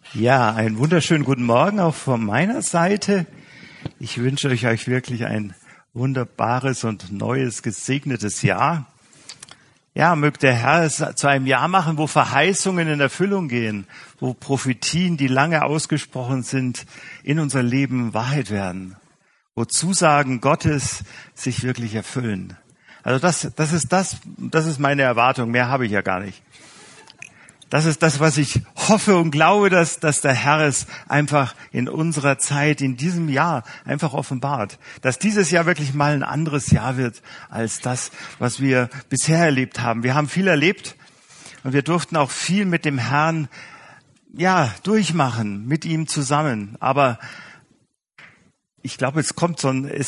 Ja, einen wunderschönen guten Morgen auch von meiner Seite. Ich wünsche euch wirklich ein wunderbares und neues, gesegnetes Jahr. Ja, möge der Herr es zu einem Jahr machen, wo Verheißungen in Erfüllung gehen, wo Prophetien, die lange ausgesprochen sind, in unser Leben Wahrheit werden, wo Zusagen Gottes sich wirklich erfüllen. Also das ist meine Erwartung, mehr habe ich ja gar nicht. Das ist das, was ich hoffe und glaube, dass der Herr es einfach in unserer Zeit, in diesem Jahr einfach offenbart. Dass dieses Jahr wirklich mal ein anderes Jahr wird als das, was wir bisher erlebt haben. Wir haben viel erlebt und wir durften auch viel mit dem Herrn, durchmachen, mit ihm zusammen. Aber ich glaube, es kommt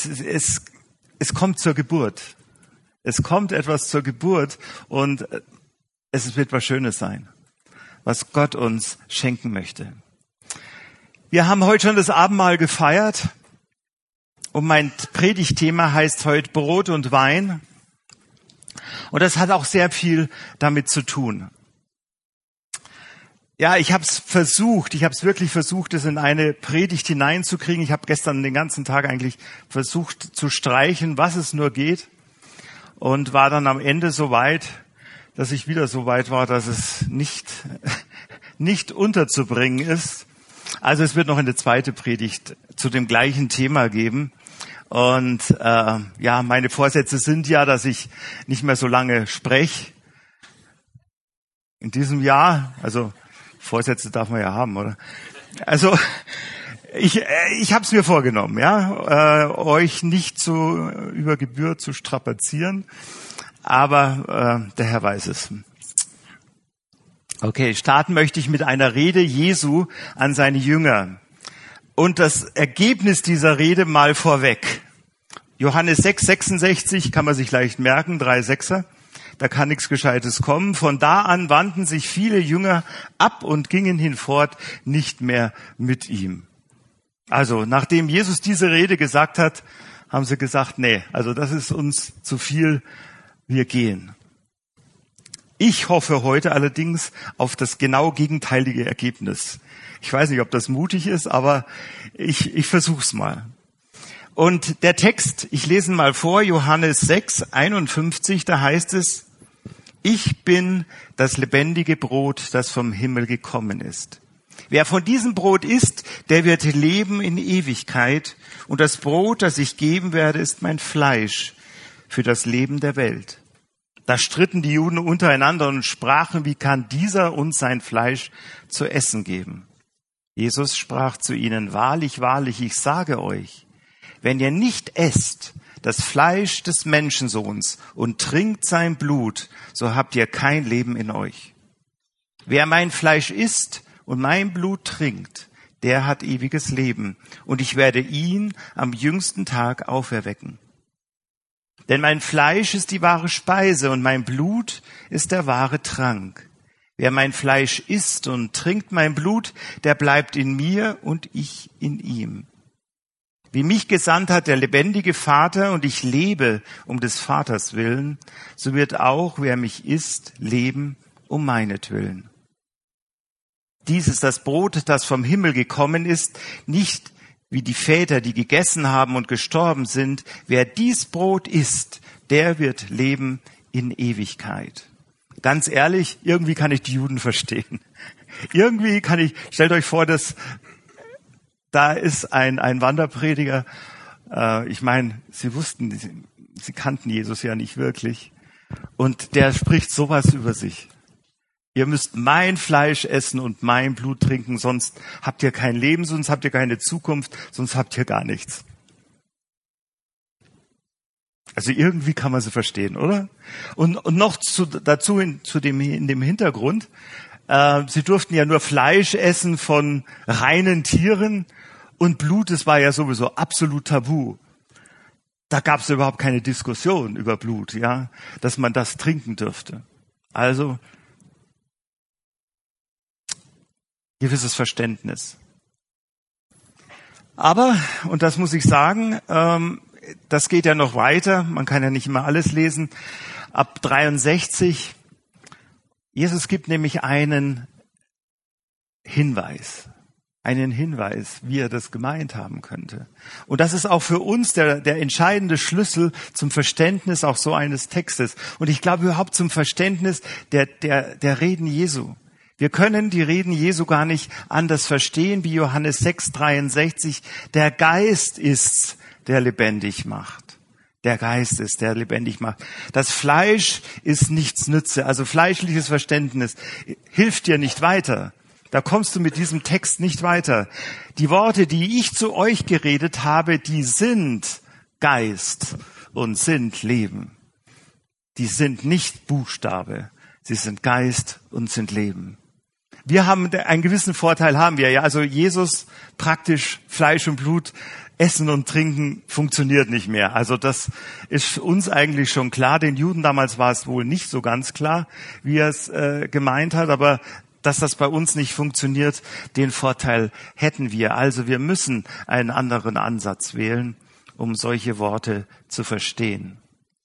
zur Geburt. Es kommt etwas zur Geburt und es wird was Schönes sein, was Gott uns schenken möchte. Wir haben heute schon das Abendmahl gefeiert und mein Predigtthema heißt heute Brot und Wein. Und das hat auch sehr viel damit zu tun. Ja, ich habe es wirklich versucht, es in eine Predigt hineinzukriegen. Ich habe gestern den ganzen Tag eigentlich versucht zu streichen, was es nur geht, und war dann am Ende so weit, dass ich wieder so weit war, dass es nicht unterzubringen ist. Also es wird noch eine zweite Predigt zu dem gleichen Thema geben. Und meine Vorsätze sind ja, dass ich nicht mehr so lange spreche in diesem Jahr. Also Vorsätze darf man ja haben, oder? Also ich habe es mir vorgenommen, euch nicht so über Gebühr zu strapazieren. Aber der Herr weiß es. Okay, starten möchte ich mit einer Rede Jesu an seine Jünger. Und das Ergebnis dieser Rede mal vorweg. Johannes 6,66 kann man sich leicht merken, 3 Sechser. Da kann nichts Gescheites kommen. Von da an wandten sich viele Jünger ab und gingen hinfort nicht mehr mit ihm. Also, nachdem Jesus diese Rede gesagt hat, haben sie gesagt, nee, also das ist uns zu viel. Wir gehen. Ich hoffe heute allerdings auf das genau gegenteilige Ergebnis. Ich weiß nicht, ob das mutig ist, aber ich versuch's mal. Und der Text, ich lese ihn mal vor, Johannes 6,51, da heißt es: Ich bin das lebendige Brot, das vom Himmel gekommen ist. Wer von diesem Brot isst, der wird leben in Ewigkeit. Und das Brot, das ich geben werde, ist mein Fleisch für das Leben der Welt. Da stritten die Juden untereinander und sprachen, wie kann dieser uns sein Fleisch zu essen geben? Jesus sprach zu ihnen, wahrlich, wahrlich, ich sage euch, wenn ihr nicht esst das Fleisch des Menschensohns und trinkt sein Blut, so habt ihr kein Leben in euch. Wer mein Fleisch isst und mein Blut trinkt, der hat ewiges Leben, und ich werde ihn am jüngsten Tag auferwecken. Denn mein Fleisch ist die wahre Speise und mein Blut ist der wahre Trank. Wer mein Fleisch isst und trinkt mein Blut, der bleibt in mir und ich in ihm. Wie mich gesandt hat der lebendige Vater und ich lebe um des Vaters willen, so wird auch, wer mich isst, leben um meinetwillen. Dies ist das Brot, das vom Himmel gekommen ist, nicht wie die Väter, die gegessen haben und gestorben sind. Wer dies Brot isst, der wird leben in Ewigkeit. Ganz ehrlich, irgendwie kann ich die Juden verstehen. Stellt euch vor, dass da ist ein Wanderprediger. Sie kannten Jesus ja nicht wirklich. Und der spricht sowas über sich. Ihr müsst mein Fleisch essen und mein Blut trinken, sonst habt ihr kein Leben, sonst habt ihr keine Zukunft, sonst habt ihr gar nichts. Also irgendwie kann man sie verstehen, oder? Und noch in dem Hintergrund, sie durften ja nur Fleisch essen von reinen Tieren und Blut, das war ja sowieso absolut tabu. Da gab es überhaupt keine Diskussion über Blut, dass man das trinken dürfte. Also gewisses Verständnis. Aber, und das muss ich sagen, das geht ja noch weiter, man kann ja nicht immer alles lesen, ab 63, Jesus gibt nämlich einen Hinweis. Einen Hinweis, wie er das gemeint haben könnte. Und das ist auch für uns der entscheidende Schlüssel zum Verständnis auch so eines Textes. Und ich glaube überhaupt zum Verständnis der Reden Jesu. Wir können die Reden Jesu gar nicht anders verstehen, wie Johannes 6,63. Der Geist ist's, der lebendig macht. Der Geist ist, der lebendig macht. Das Fleisch ist nichts nütze. Also fleischliches Verständnis hilft dir nicht weiter. Da kommst du mit diesem Text nicht weiter. Die Worte, die ich zu euch geredet habe, die sind Geist und sind Leben. Die sind nicht Buchstabe. Sie sind Geist und sind Leben. Wir haben einen gewissen Vorteil, haben wir ja. Also Jesus praktisch Fleisch und Blut, Essen und Trinken funktioniert nicht mehr. Also das ist uns eigentlich schon klar. Den Juden damals war es wohl nicht so ganz klar, wie er es gemeint hat, aber dass das bei uns nicht funktioniert, den Vorteil hätten wir. Also wir müssen einen anderen Ansatz wählen, um solche Worte zu verstehen.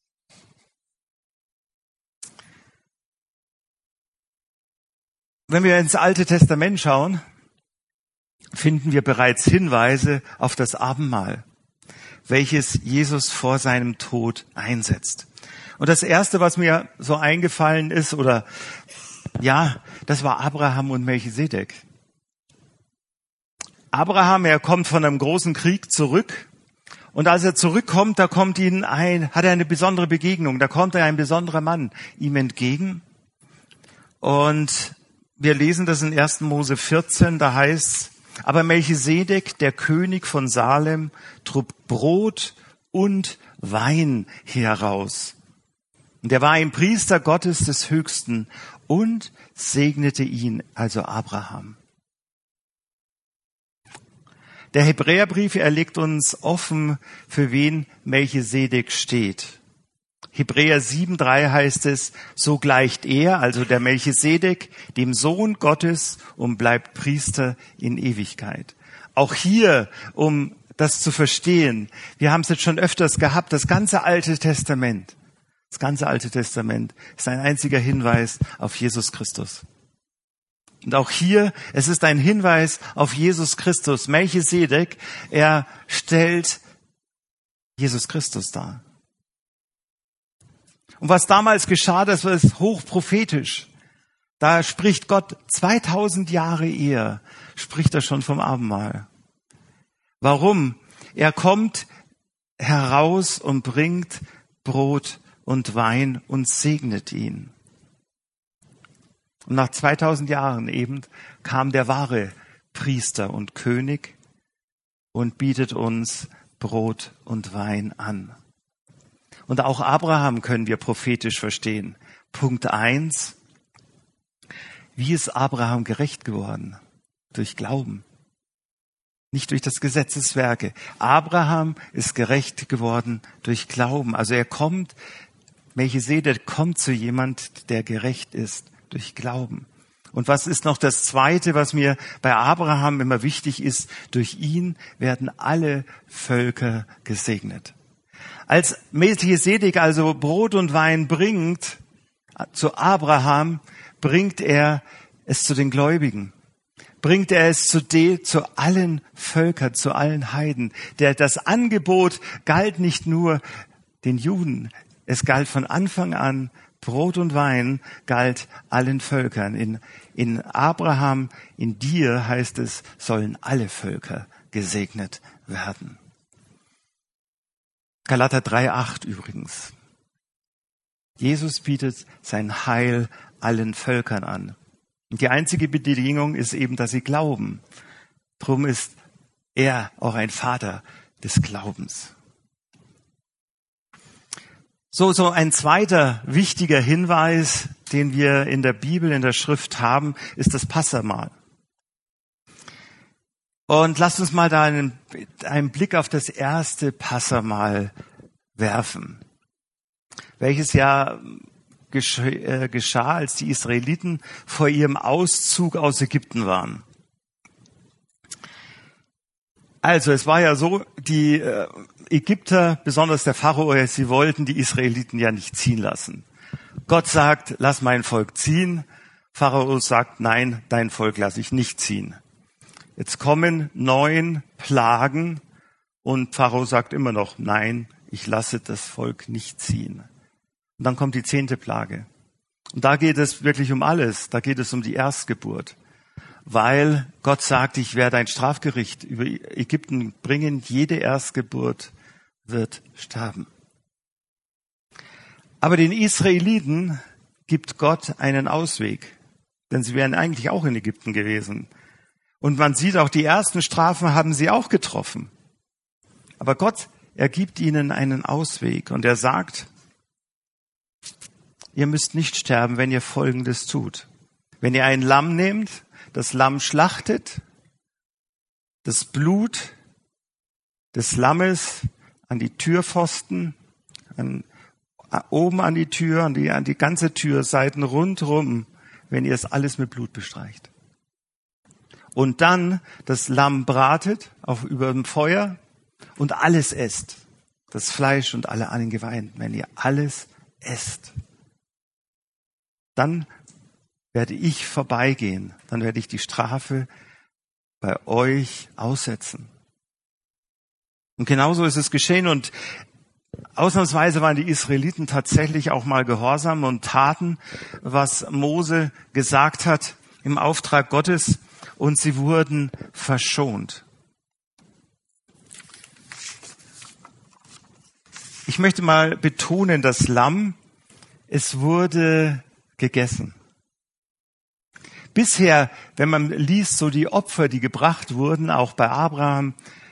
Wenn wir ins Alte Testament schauen, finden wir bereits Hinweise auf das Abendmahl, welches Jesus vor seinem Tod einsetzt. Und das Erste, was mir so eingefallen ist, das war Abraham und Melchisedek. Abraham, er kommt von einem großen Krieg zurück. Und als er zurückkommt, hat er eine besondere Begegnung. Da kommt ein besonderer Mann ihm entgegen. Und wir lesen das in 1. Mose 14, da heißt: Aber Melchisedek, der König von Salem, trug Brot und Wein heraus. Und er war ein Priester Gottes des Höchsten und segnete ihn, also Abraham. Der Hebräerbrief, er legt uns offen, für wen Melchisedek steht. Hebräer 7,3 heißt es: So gleicht er, also der Melchisedek, dem Sohn Gottes und bleibt Priester in Ewigkeit. Auch hier, um das zu verstehen, wir haben es jetzt schon öfters gehabt, das ganze Alte Testament ist ein einziger Hinweis auf Jesus Christus. Und auch hier, es ist ein Hinweis auf Jesus Christus. Melchisedek, er stellt Jesus Christus dar. Und was damals geschah, das war hochprophetisch. Da spricht Gott 2000 Jahre eher, spricht er schon vom Abendmahl. Warum? Er kommt heraus und bringt Brot und Wein und segnet ihn. Und nach 2000 Jahren eben kam der wahre Priester und König und bietet uns Brot und Wein an. Und auch Abraham können wir prophetisch verstehen. Punkt 1. Wie ist Abraham gerecht geworden? Durch Glauben. Nicht durch das Gesetzeswerke. Abraham ist gerecht geworden durch Glauben. Also Melchisedek kommt zu jemand, der gerecht ist durch Glauben. Und was ist noch das Zweite, was mir bei Abraham immer wichtig ist? Durch ihn werden alle Völker gesegnet. Als Melchisedek also Brot und Wein bringt zu Abraham, bringt er es zu den Gläubigen. Bringt er es zu allen Völkern, zu allen Heiden. Das Angebot galt nicht nur den Juden, es galt von Anfang an, Brot und Wein galt allen Völkern. In Abraham, in dir heißt es, sollen alle Völker gesegnet werden. Galater 3,8 übrigens. Jesus bietet sein Heil allen Völkern an. Und die einzige Bedingung ist eben, dass sie glauben. Drum ist er auch ein Vater des Glaubens. So ein zweiter wichtiger Hinweis, den wir in der Bibel, in der Schrift haben, ist das Passahmahl. Und lasst uns mal da einen Blick auf das erste Passahmahl werfen, welches ja geschah, als die Israeliten vor ihrem Auszug aus Ägypten waren. Also es war ja so, die Ägypter, besonders der Pharao, sie wollten die Israeliten ja nicht ziehen lassen. Gott sagt, lass mein Volk ziehen. Pharao sagt, nein, dein Volk lasse ich nicht ziehen. Jetzt kommen 9 Plagen und Pharao sagt immer noch, nein, ich lasse das Volk nicht ziehen. Und dann kommt die 10. Plage. Und da geht es wirklich um alles. Da geht es um die Erstgeburt. Weil Gott sagt, ich werde ein Strafgericht über Ägypten bringen. Jede Erstgeburt wird sterben. Aber den Israeliten gibt Gott einen Ausweg. Denn sie wären eigentlich auch in Ägypten gewesen. Und man sieht auch, die ersten Strafen haben sie auch getroffen. Aber Gott, er gibt ihnen einen Ausweg. Und er sagt, ihr müsst nicht sterben, wenn ihr Folgendes tut. Wenn ihr ein Lamm nehmt, das Lamm schlachtet, das Blut des Lammes an die Türpfosten, oben an die Tür, an die ganze Türseiten rundherum, wenn ihr es alles mit Blut bestreicht. Und dann das Lamm bratet über dem Feuer und alles esst. Das Fleisch und alle Eingeweiden, wenn ihr alles esst. Dann werde ich vorbeigehen. Dann werde ich die Strafe bei euch aussetzen. Und genauso ist es geschehen. Und ausnahmsweise waren die Israeliten tatsächlich auch mal gehorsam und taten, was Mose gesagt hat im Auftrag Gottes. Und sie wurden verschont. Ich möchte mal betonen, das Lamm, es wurde gegessen. Bisher, wenn man liest, so die Opfer, die gebracht wurden, auch bei Abraham,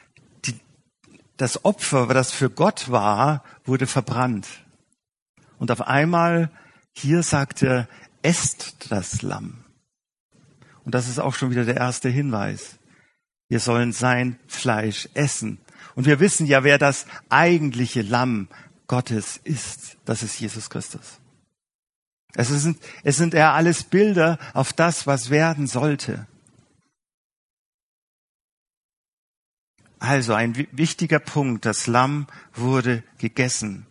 das Opfer, das für Gott war, wurde verbrannt. Und auf einmal, hier sagt er, esst das Lamm. Und das ist auch schon wieder der erste Hinweis. Wir sollen sein Fleisch essen. Und wir wissen ja, wer das eigentliche Lamm Gottes ist. Das ist Jesus Christus. Es sind ja alles Bilder auf das, was werden sollte. Also ein wichtiger Punkt, das Lamm wurde gegessen.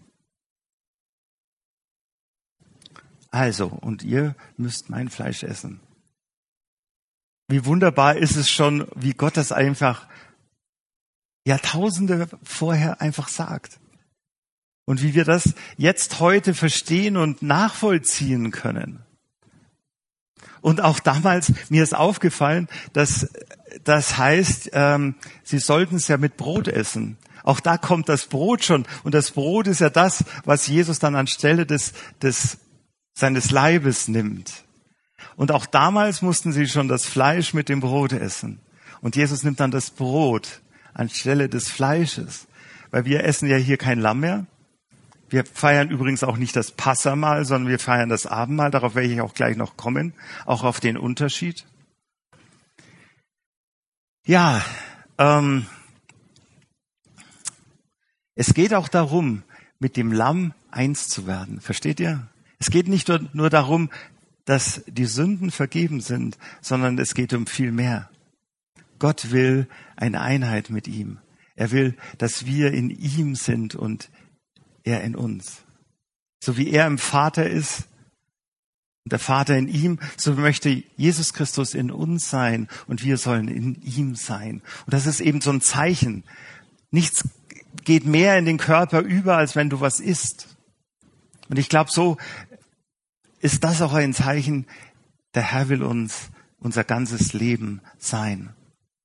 Also, und ihr müsst mein Fleisch essen. Wie wunderbar ist es schon, wie Gott das einfach Jahrtausende vorher einfach sagt. Und wie wir das jetzt heute verstehen und nachvollziehen können. Und auch damals, mir ist aufgefallen, dass das heißt, sie sollten es ja mit Brot essen. Auch da kommt das Brot schon. Und das Brot ist ja das, was Jesus dann anstelle seines Leibes nimmt. Und auch damals mussten sie schon das Fleisch mit dem Brot essen. Und Jesus nimmt dann das Brot anstelle des Fleisches. Weil wir essen ja hier kein Lamm mehr. Wir feiern übrigens auch nicht das Passahmahl, sondern wir feiern das Abendmahl. Darauf werde ich auch gleich noch kommen. Auch auf den Unterschied. Ja, es geht auch darum, mit dem Lamm eins zu werden. Versteht ihr? Es geht nicht nur darum, dass die Sünden vergeben sind, sondern es geht um viel mehr. Gott will eine Einheit mit ihm. Er will, dass wir in ihm sind und er in uns. So wie er im Vater ist und der Vater in ihm, so möchte Jesus Christus in uns sein und wir sollen in ihm sein. Und das ist eben so ein Zeichen. Nichts geht mehr in den Körper über, als wenn du was isst. Und ich glaube, so ist das auch ein Zeichen, der Herr will uns unser ganzes Leben sein.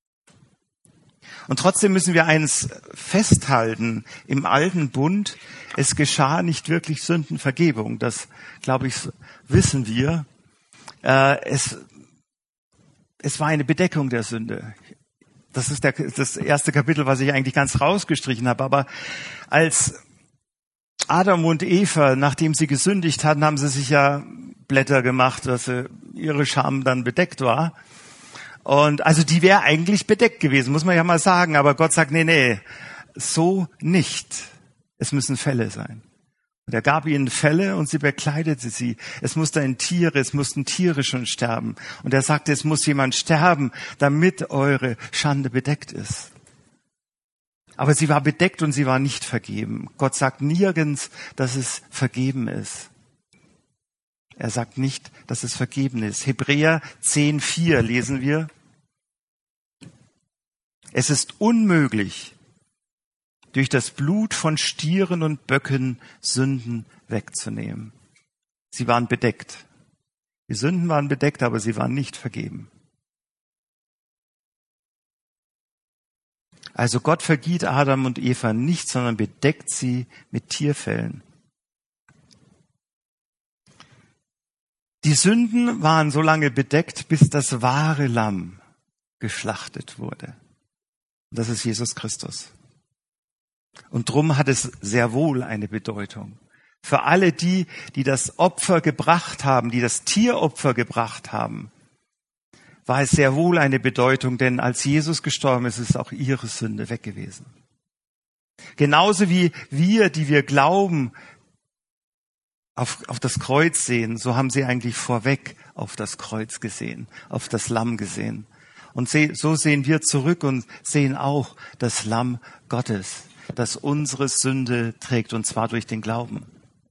Und trotzdem müssen wir eins festhalten, im alten Bund, es geschah nicht wirklich Sündenvergebung. Das, glaube ich, wissen wir. Es war eine Bedeckung der Sünde. Das ist das erste Kapitel, was ich eigentlich ganz rausgestrichen habe. Aber als Adam und Eva, nachdem sie gesündigt hatten, haben sie sich ja Blätter gemacht, dass ihre Scham dann bedeckt war. Und also die wäre eigentlich bedeckt gewesen, muss man ja mal sagen. Aber Gott sagt, nee, so nicht. Es müssen Felle sein. Und er gab ihnen Felle und sie bekleidete sie. Es mussten Tiere schon sterben. Und er sagte, es muss jemand sterben, damit eure Schande bedeckt ist. Aber sie war bedeckt und sie war nicht vergeben. Gott sagt nirgends, dass es vergeben ist. Er sagt nicht, dass es vergeben ist. Hebräer 10,4 lesen wir. Es ist unmöglich, durch das Blut von Stieren und Böcken Sünden wegzunehmen. Sie waren bedeckt. Die Sünden waren bedeckt, aber sie waren nicht vergeben. Also Gott vergibt Adam und Eva nicht, sondern bedeckt sie mit Tierfellen. Die Sünden waren so lange bedeckt, bis das wahre Lamm geschlachtet wurde. Das ist Jesus Christus. Und drum hat es sehr wohl eine Bedeutung. Für alle die das Opfer gebracht haben, die das Tieropfer gebracht haben, war es sehr wohl eine Bedeutung, denn als Jesus gestorben ist, ist auch ihre Sünde weg gewesen. Genauso wie wir, die wir glauben, auf das Kreuz sehen, so haben sie eigentlich vorweg auf das Kreuz gesehen, auf das Lamm gesehen. Und so sehen wir zurück und sehen auch das Lamm Gottes, das unsere Sünde trägt, und zwar durch den Glauben.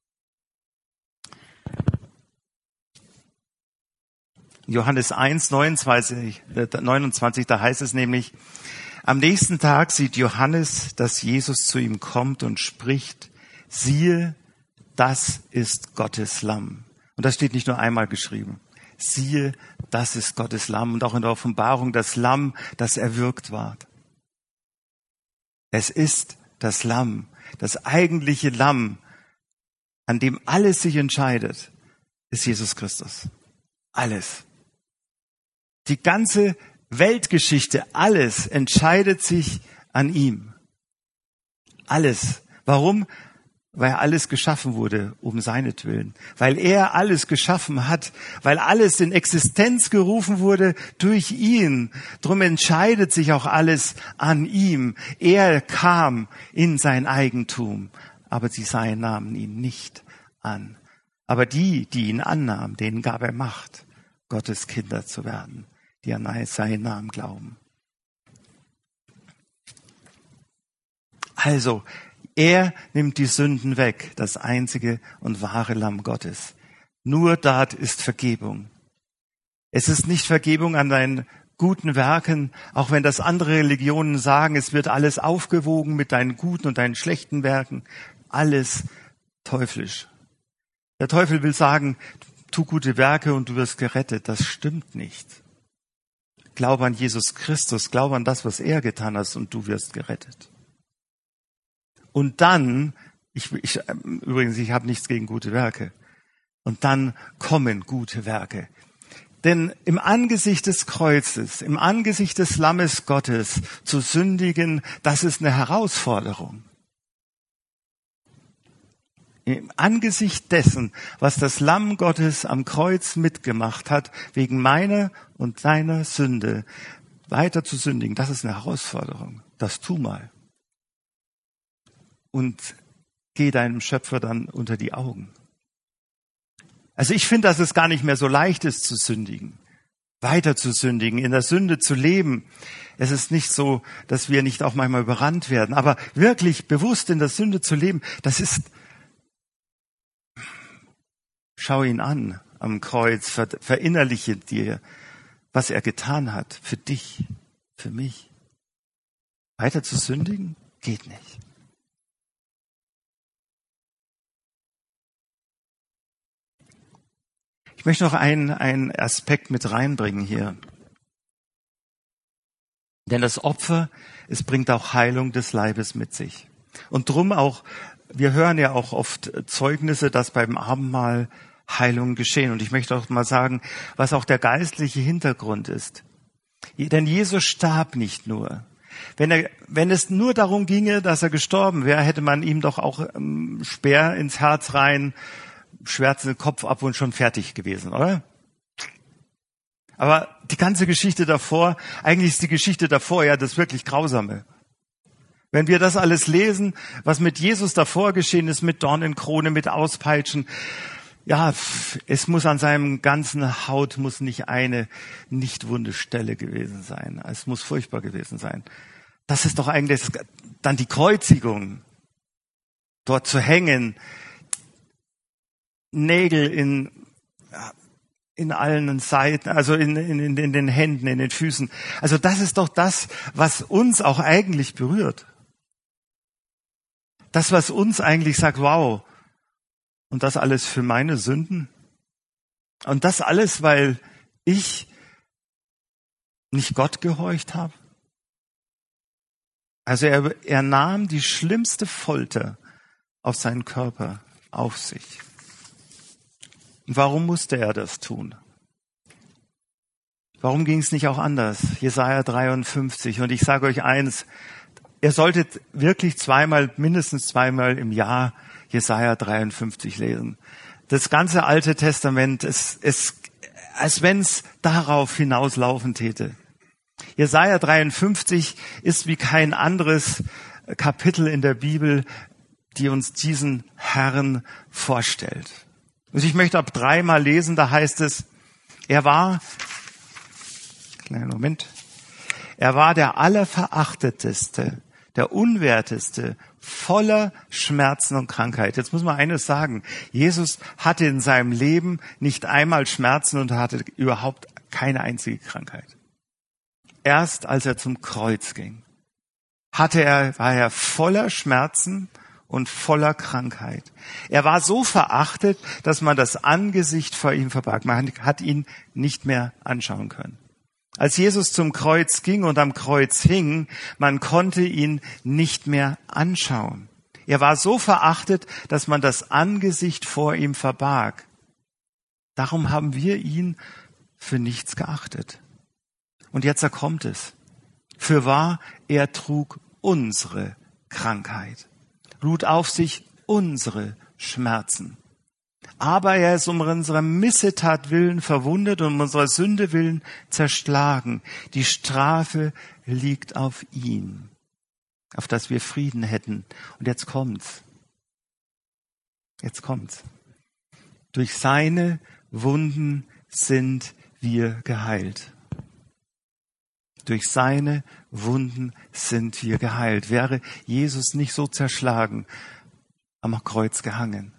Johannes 1, 29, da heißt es nämlich, am nächsten Tag sieht Johannes, dass Jesus zu ihm kommt und spricht, siehe, das ist Gottes Lamm. Und das steht nicht nur einmal geschrieben. Siehe, das ist Gottes Lamm. Und auch in der Offenbarung das Lamm, das erwürgt ward. Es ist das Lamm, das eigentliche Lamm, an dem alles sich entscheidet, ist Jesus Christus. Alles. Die ganze Weltgeschichte, alles entscheidet sich an ihm. Alles. Warum? Weil alles geschaffen wurde um seinetwillen. Weil er alles geschaffen hat. Weil alles in Existenz gerufen wurde durch ihn. Drum entscheidet sich auch alles an ihm. Er kam in sein Eigentum. Aber sie nahmen ihn nicht an. Aber die ihn annahmen, denen gab er Macht, Gottes Kinder zu werden, die an seinen Namen glauben. Also, er nimmt die Sünden weg, das einzige und wahre Lamm Gottes. Nur dort ist Vergebung. Es ist nicht Vergebung an deinen guten Werken, auch wenn das andere Religionen sagen, es wird alles aufgewogen mit deinen guten und deinen schlechten Werken. Alles teuflisch. Der Teufel will sagen, tu gute Werke und du wirst gerettet. Das stimmt nicht. Glaube an Jesus Christus, glaube an das, was er getan hat, und du wirst gerettet. Und dann, übrigens, ich habe nichts gegen gute Werke. Und dann kommen gute Werke. Denn im Angesicht des Kreuzes, im Angesicht des Lammes Gottes zu sündigen, das ist eine Herausforderung. Im Angesicht dessen, was das Lamm Gottes am Kreuz mitgemacht hat, wegen meiner und deiner Sünde, weiter zu sündigen, das ist eine Herausforderung. Das tu mal. Und geh deinem Schöpfer dann unter die Augen. Also ich finde, dass es gar nicht mehr so leicht ist zu sündigen, weiter zu sündigen, in der Sünde zu leben. Es ist nicht so, dass wir nicht auch manchmal überrannt werden, aber wirklich bewusst in der Sünde zu leben, das ist, schau ihn an am Kreuz, verinnerliche dir, was er getan hat für dich, für mich. Weiter zu sündigen geht nicht. Ich möchte noch einen Aspekt mit reinbringen hier. Denn das Opfer, es bringt auch Heilung des Leibes mit sich. Und drum auch, wir hören ja auch oft Zeugnisse, dass beim Abendmahl Heilungen geschehen. Und ich möchte auch mal sagen, was auch der geistliche Hintergrund ist. Denn Jesus starb nicht nur. Wenn es nur darum ginge, dass er gestorben wäre, hätte man ihm doch auch Speer ins Herz rein, schwärzen den Kopf ab und schon fertig gewesen, oder? Aber die ganze Geschichte davor, eigentlich ist die Geschichte davor ja das wirklich Grausame. Wenn wir das alles lesen, was mit Jesus davor geschehen ist, mit Dornenkrone, mit Auspeitschen, ja, es muss an seinem ganzen Haut muss nicht eine nicht wunde Stelle gewesen sein. Es muss furchtbar gewesen sein. Das ist doch eigentlich dann die Kreuzigung. Dort zu hängen, Nägel in in allen Seiten, also in den Händen, in den Füßen. Also das ist doch das, was uns auch eigentlich berührt. Das, was uns eigentlich sagt, wow, und das alles für meine Sünden? Und das alles, weil ich nicht Gott gehorcht habe? Also er nahm die schlimmste Folter auf seinen Körper auf sich. Und warum musste er das tun? Warum ging es nicht auch anders? Jesaja 53. Und ich sage euch eins, ihr solltet wirklich mindestens zweimal im Jahr Jesaja 53 lesen. Das ganze Alte Testament ist, als wenn es darauf hinauslaufen täte. Jesaja 53 ist wie kein anderes Kapitel in der Bibel, die uns diesen Herrn vorstellt. Und ich möchte ab 3 mal lesen, da heißt es, er war der Allerverachteteste, der Unwerteste, voller Schmerzen und Krankheit. Jetzt muss man eines sagen, Jesus hatte in seinem Leben nicht einmal Schmerzen und hatte überhaupt keine einzige Krankheit. Erst als er zum Kreuz ging, war er voller Schmerzen und voller Krankheit. Er war so verachtet, dass man das Angesicht vor ihm verbarg. Man hat ihn nicht mehr anschauen können. Als Jesus zum Kreuz ging und am Kreuz hing, man konnte ihn nicht mehr anschauen. Er war so verachtet, dass man das Angesicht vor ihm verbarg. Darum haben wir ihn für nichts geachtet. Und jetzt kommt es. Fürwahr, er trug unsere Krankheit, lud auf sich unsere Schmerzen. Aber er ist um unserer Missetat willen verwundet und um unserer Sünde willen zerschlagen. Die Strafe liegt auf ihm, auf dass wir Frieden hätten. Und jetzt kommt's. Durch seine Wunden sind wir geheilt. Durch seine Wunden sind wir geheilt. Wäre Jesus nicht so zerschlagen, am Kreuz gehangen,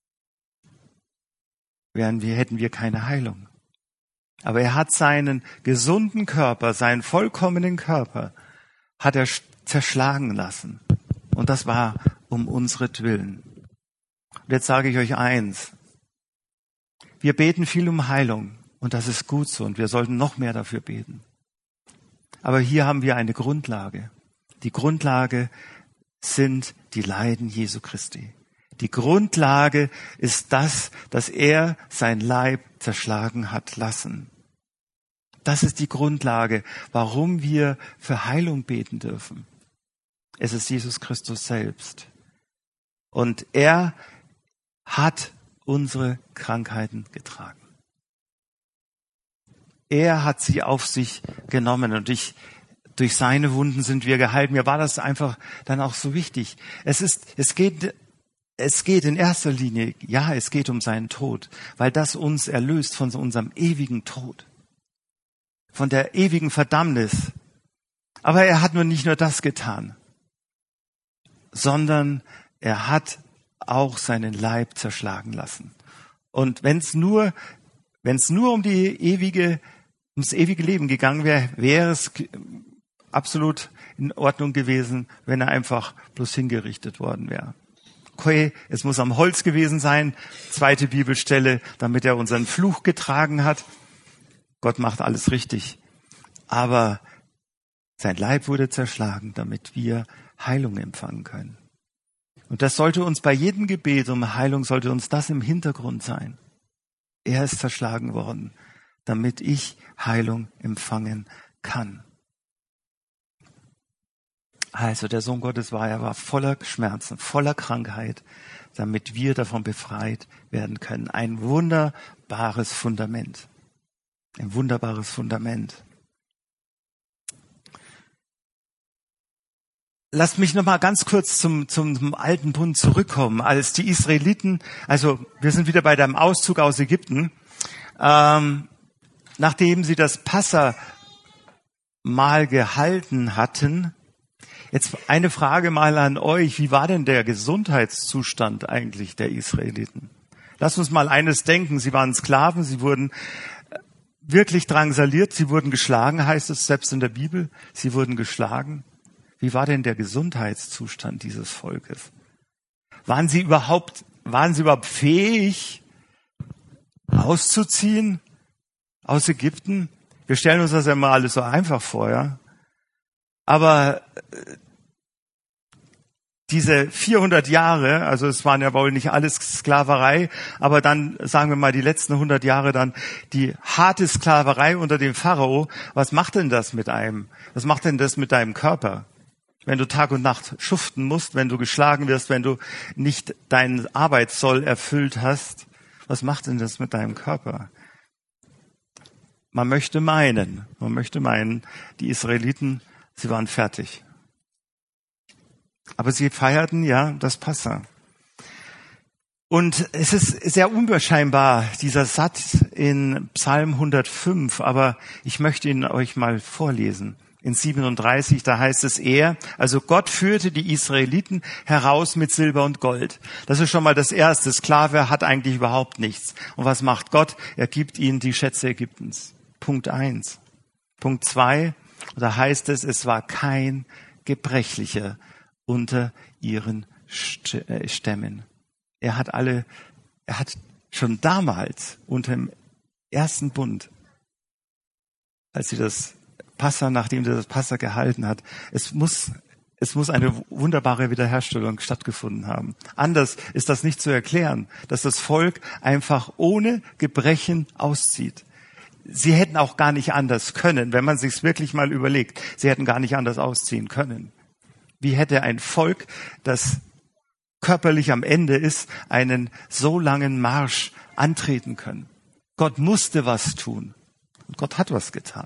hätten wir keine Heilung. Aber er hat seinen gesunden Körper, seinen vollkommenen Körper, hat er zerschlagen lassen. Und das war um unsretwillen. Und jetzt sage ich euch eins. Wir beten viel um Heilung. Und das ist gut so. Und wir sollten noch mehr dafür beten. Aber hier haben wir eine Grundlage. Die Grundlage sind die Leiden Jesu Christi. Die Grundlage ist das, dass er sein Leib zerschlagen hat lassen. Das ist die Grundlage, warum wir für Heilung beten dürfen. Es ist Jesus Christus selbst. Und er hat unsere Krankheiten getragen. Er hat sie auf sich genommen und durch seine Wunden sind wir geheilt. Mir war das einfach dann auch so wichtig. Es geht in erster Linie, es geht um seinen Tod, weil das uns erlöst von unserem ewigen Tod, von der ewigen Verdammnis. Aber er hat nicht nur das getan, sondern er hat auch seinen Leib zerschlagen lassen. Und wenn es nur ums ewige Leben gegangen wäre, wäre es absolut in Ordnung gewesen, wenn er einfach bloß hingerichtet worden wäre. Okay, es muss am Holz gewesen sein, 2. Bibelstelle, damit er unseren Fluch getragen hat. Gott macht alles richtig. Aber sein Leib wurde zerschlagen, damit wir Heilung empfangen können. Und das sollte uns bei jedem Gebet um Heilung, sollte uns das im Hintergrund sein. Er ist zerschlagen worden, damit ich Heilung empfangen kann. Also der Sohn Gottes er war voller Schmerzen, voller Krankheit, damit wir davon befreit werden können. Ein wunderbares Fundament. Ein wunderbares Fundament. Lasst mich noch mal ganz kurz zum alten Bund zurückkommen. Als die Israeliten, also wir sind wieder bei dem Auszug aus Ägypten, nachdem sie das Passamal gehalten hatten. Jetzt eine Frage mal an euch. Wie war denn der Gesundheitszustand eigentlich der Israeliten? Lass uns mal eines denken. Sie waren Sklaven, sie wurden wirklich drangsaliert, sie wurden geschlagen, heißt es selbst in der Bibel. Sie wurden geschlagen. Wie war denn der Gesundheitszustand dieses Volkes? Waren sie überhaupt fähig, auszuziehen aus Ägypten? Wir stellen uns das ja mal alles so einfach vor, ja. Aber diese 400 Jahre, also es waren ja wohl nicht alles Sklaverei, aber dann sagen wir mal die letzten 100 Jahre dann die harte Sklaverei unter dem Pharao. Was macht denn das mit einem? Was macht denn das mit deinem Körper? Wenn du Tag und Nacht schuften musst, wenn du geschlagen wirst, wenn du nicht deinen Arbeitssoll erfüllt hast, was macht denn das mit deinem Körper? Man möchte meinen, die Israeliten, sie waren fertig. Aber sie feierten ja das Passa. Und es ist sehr unwahrscheinlich, dieser Satz in Psalm 105, aber ich möchte ihn euch mal vorlesen. In 37, da heißt es also Gott führte die Israeliten heraus mit Silber und Gold. Das ist schon mal das Erste. Sklave hat eigentlich überhaupt nichts. Und was macht Gott? Er gibt ihnen die Schätze Ägyptens. Punkt 1. Punkt 2, da heißt es war kein Gebrechlicher unter ihren Stämmen. Er hat schon damals unter dem ersten Bund, als sie das Passa, nachdem sie das Passa gehalten hat, es muss eine wunderbare Wiederherstellung stattgefunden haben. Anders ist das nicht zu erklären, dass das Volk einfach ohne Gebrechen auszieht. Sie hätten auch gar nicht anders können, wenn man sich's wirklich mal überlegt. Sie hätten gar nicht anders ausziehen können. Wie hätte ein Volk, das körperlich am Ende ist, einen so langen Marsch antreten können? Gott musste was tun. Und Gott hat was getan.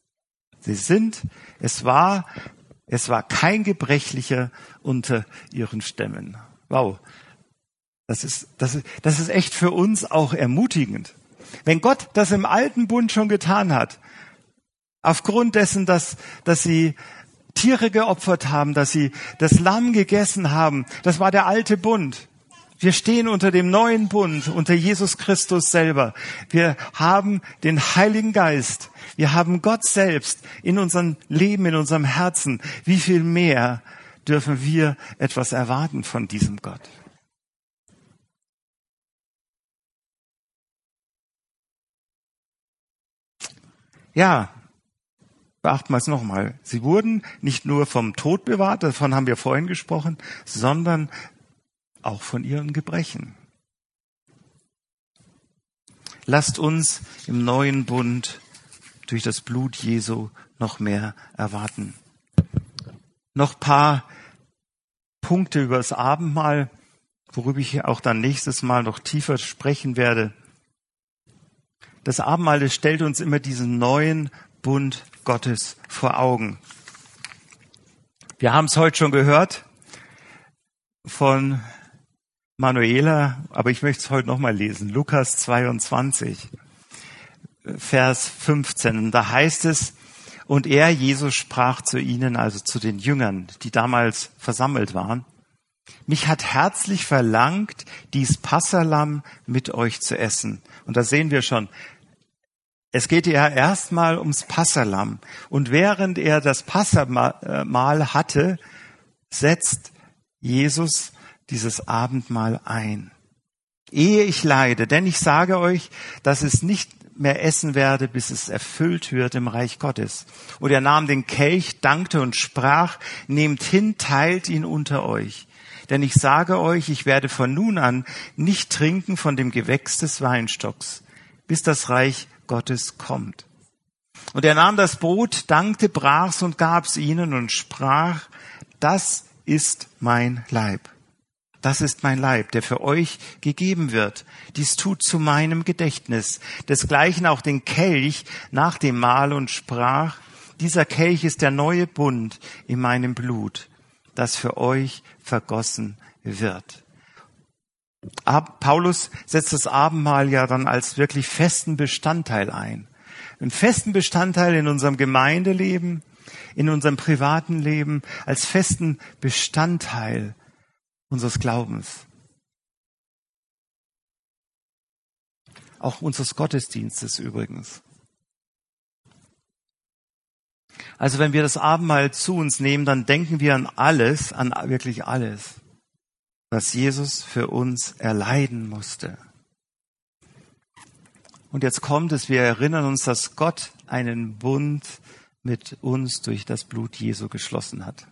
Es war kein Gebrechlicher unter ihren Stämmen. Wow. Das ist echt für uns auch ermutigend. Wenn Gott das im alten Bund schon getan hat, aufgrund dessen, dass sie Tiere geopfert haben, dass sie das Lamm gegessen haben, das war der alte Bund. Wir stehen unter dem neuen Bund, unter Jesus Christus selber. Wir haben den Heiligen Geist. Wir haben Gott selbst in unserem Leben, in unserem Herzen. Wie viel mehr dürfen wir etwas erwarten von diesem Gott? Ja, beachten wir es nochmal. Sie wurden nicht nur vom Tod bewahrt, davon haben wir vorhin gesprochen, sondern auch von ihren Gebrechen. Lasst uns im neuen Bund durch das Blut Jesu noch mehr erwarten. Noch paar Punkte über das Abendmahl, worüber ich auch dann nächstes Mal noch tiefer sprechen werde. Das Abendmahl, das stellt uns immer diesen neuen Bund Gottes vor Augen. Wir haben es heute schon gehört von Manuela, aber ich möchte es heute nochmal lesen. Lukas 22, Vers 15. Da heißt es, und er, Jesus, sprach zu ihnen, also zu den Jüngern, die damals versammelt waren, mich hat herzlich verlangt, dies Passalamm mit euch zu essen. Und da sehen wir schon, es geht ja erstmal ums Passalamm. Und während er das Passamahl hatte, setzt Jesus dieses Abendmahl ein. Ehe ich leide, denn ich sage euch, dass es nicht mehr essen werde, bis es erfüllt wird im Reich Gottes. Und er nahm den Kelch, dankte und sprach, nehmt hin, teilt ihn unter euch. Denn ich sage euch, ich werde von nun an nicht trinken von dem Gewächs des Weinstocks, bis das Reich Gottes kommt. Und er nahm das Brot, dankte, brach's und gab's ihnen und sprach, das ist mein Leib. Das ist mein Leib, der für euch gegeben wird. Dies tut zu meinem Gedächtnis. Desgleichen auch den Kelch nach dem Mahl und sprach, dieser Kelch ist der neue Bund in meinem Blut, das für euch vergossen wird. Paulus setzt das Abendmahl ja dann als wirklich festen Bestandteil ein. Einen festen Bestandteil in unserem Gemeindeleben, in unserem privaten Leben, als festen Bestandteil unseres Glaubens. auch unseres Gottesdienstes übrigens. Also wenn wir das Abendmahl zu uns nehmen, dann denken wir an alles, an wirklich alles, was Jesus für uns erleiden musste. Und jetzt kommt es, wir erinnern uns, dass Gott einen Bund mit uns durch das Blut Jesu geschlossen hat.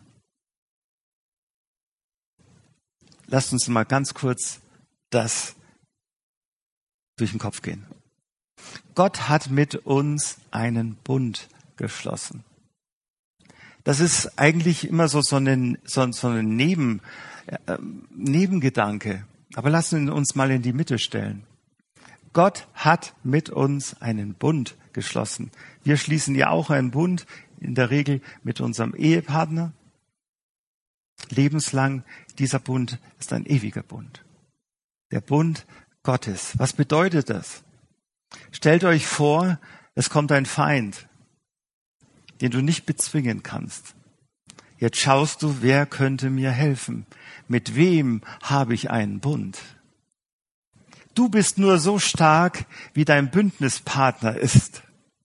Lasst uns mal ganz kurz das durch den Kopf gehen. Gott hat mit uns einen Bund geschlossen. Das ist eigentlich immer so ein Nebengedanke. Aber lassen wir uns mal in die Mitte stellen. Gott hat mit uns einen Bund geschlossen. Wir schließen ja auch einen Bund, in der Regel mit unserem Ehepartner. Lebenslang, dieser Bund ist ein ewiger Bund. Der Bund Gottes. Was bedeutet das? Stellt euch vor, es kommt ein Feind, den du nicht bezwingen kannst. Jetzt schaust du, wer könnte mir helfen? Mit wem habe ich einen Bund? Du bist nur so stark, wie dein Bündnispartner ist.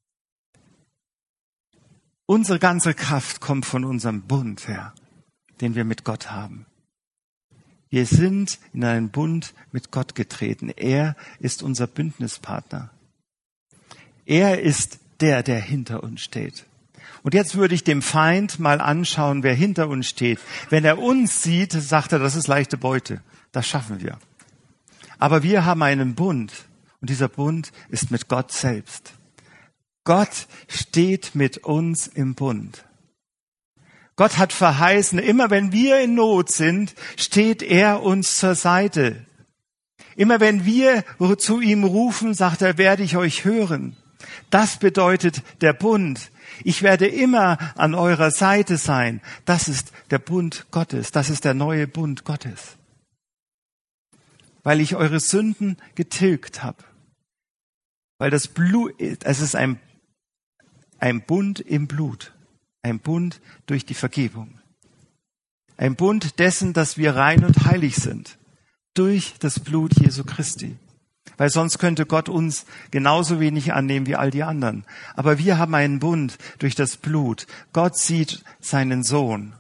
Unsere ganze Kraft kommt von unserem Bund her, den wir mit Gott haben. Wir sind in einen Bund mit Gott getreten. Er ist unser Bündnispartner. Er ist der hinter uns steht. Und jetzt würde ich dem Feind mal anschauen, wer hinter uns steht. Wenn er uns sieht, sagt er, das ist leichte Beute. Das schaffen wir. Aber wir haben einen Bund. Und dieser Bund ist mit Gott selbst. Gott steht mit uns im Bund. Gott hat verheißen, immer wenn wir in Not sind, steht er uns zur Seite. Immer wenn wir zu ihm rufen, sagt er, werde ich euch hören. Das bedeutet der Bund. Ich werde immer an eurer Seite sein. Das ist der Bund Gottes. Das ist der neue Bund Gottes. Weil ich eure Sünden getilgt habe. Weil das Blut, es ist ein Bund im Blut. Ein Bund durch die Vergebung. Ein Bund dessen, dass wir rein und heilig sind. Durch das Blut Jesu Christi. Weil sonst könnte Gott uns genauso wenig annehmen wie all die anderen. Aber wir haben einen Bund durch das Blut. Gott sieht seinen Sohn.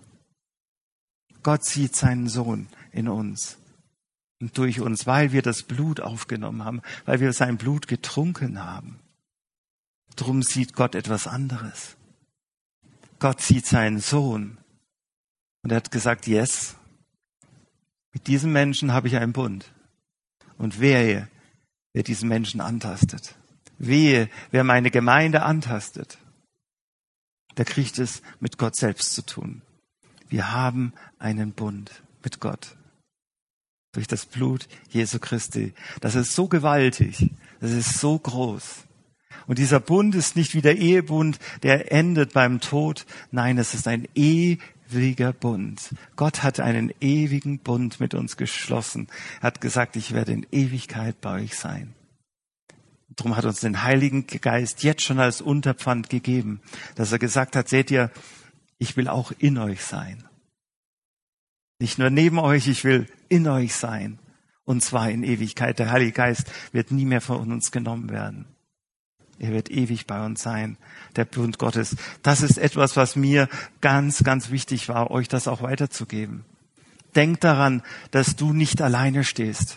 Gott sieht seinen Sohn in uns und durch uns, weil wir das Blut aufgenommen haben, weil wir sein Blut getrunken haben. Drum sieht Gott etwas anderes. Gott sieht seinen Sohn und er hat gesagt, yes, mit diesem Menschen habe ich einen Bund. Und wehe, wer diesen Menschen antastet. Wehe, wer meine Gemeinde antastet. Der kriegt es mit Gott selbst zu tun. Wir haben einen Bund mit Gott. Durch das Blut Jesu Christi. Das ist so gewaltig. Das ist so groß. Und dieser Bund ist nicht wie der Ehebund, der endet beim Tod. Nein, es ist ein ewiger Bund. Gott hat einen ewigen Bund mit uns geschlossen. Er hat gesagt, ich werde in Ewigkeit bei euch sein. Darum hat uns den Heiligen Geist jetzt schon als Unterpfand gegeben, dass er gesagt hat, seht ihr, ich will auch in euch sein. Nicht nur neben euch, ich will in euch sein. Und zwar in Ewigkeit. Der Heilige Geist wird nie mehr von uns genommen werden. Er wird ewig bei uns sein, der Bund Gottes. Das ist etwas, was mir ganz, ganz wichtig war, euch das auch weiterzugeben. Denk daran, dass du nicht alleine stehst.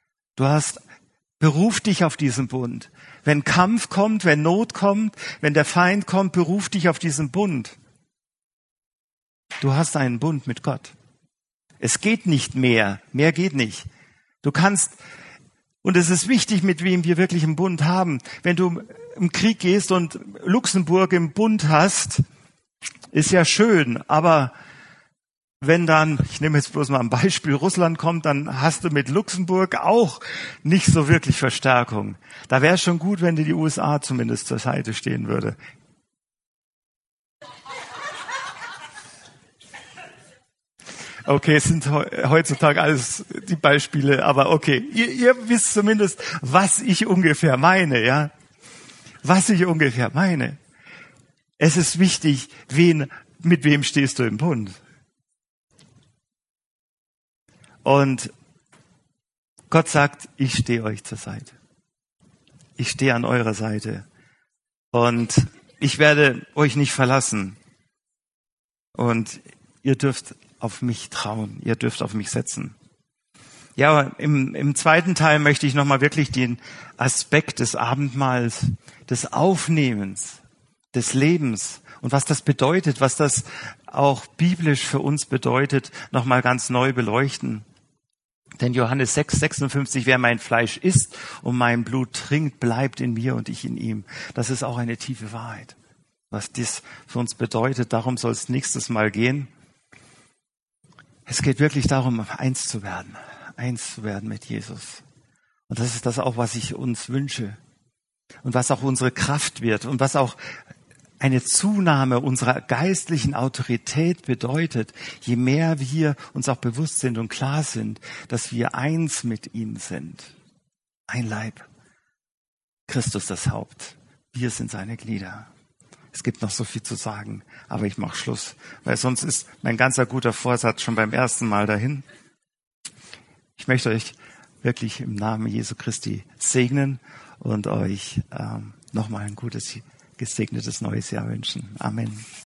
Beruf dich auf diesen Bund. Wenn Kampf kommt, wenn Not kommt, wenn der Feind kommt, beruf dich auf diesen Bund. Du hast einen Bund mit Gott. Es geht nicht mehr. Mehr geht nicht. Du kannst, und es ist wichtig, mit wem wir wirklich einen Bund haben. Wenn du im Krieg gehst und Luxemburg im Bund hast, ist ja schön, aber wenn dann, ich nehme jetzt bloß mal ein Beispiel, Russland kommt, dann hast du mit Luxemburg auch nicht so wirklich Verstärkung. Da wäre es schon gut, wenn die USA zumindest zur Seite stehen würde. Okay, es sind heutzutage alles die Beispiele, aber okay, ihr wisst zumindest, was ich ungefähr meine, ja? Was ich ungefähr meine. Es ist wichtig, mit wem stehst du im Bund? Und Gott sagt, ich stehe euch zur Seite. ich stehe an eurer Seite und ich werde euch nicht verlassen. Und ihr dürft auf mich trauen, ihr dürft auf mich setzen. Ja, aber im zweiten Teil möchte ich nochmal wirklich den Aspekt des Abendmahls, des Aufnehmens, des Lebens und was das bedeutet, was das auch biblisch für uns bedeutet, nochmal ganz neu beleuchten. Denn Johannes 6,56, wer mein Fleisch isst und mein Blut trinkt, bleibt in mir und ich in ihm. Das ist auch eine tiefe Wahrheit. Was dies für uns bedeutet, darum soll es nächstes Mal gehen. Es geht wirklich darum, eins zu werden mit Jesus. Und das ist das auch, was ich uns wünsche und was auch unsere Kraft wird und was auch eine Zunahme unserer geistlichen Autorität bedeutet, je mehr wir uns auch bewusst sind und klar sind, dass wir eins mit ihm sind. Ein Leib. Christus das Haupt. Wir sind seine Glieder. Es gibt noch so viel zu sagen, aber ich mache Schluss, weil sonst ist mein ganzer guter Vorsatz schon beim ersten Mal dahin. Ich möchte euch wirklich im Namen Jesu Christi segnen und euch nochmal ein gutes, gesegnetes neues Jahr wünschen. Amen.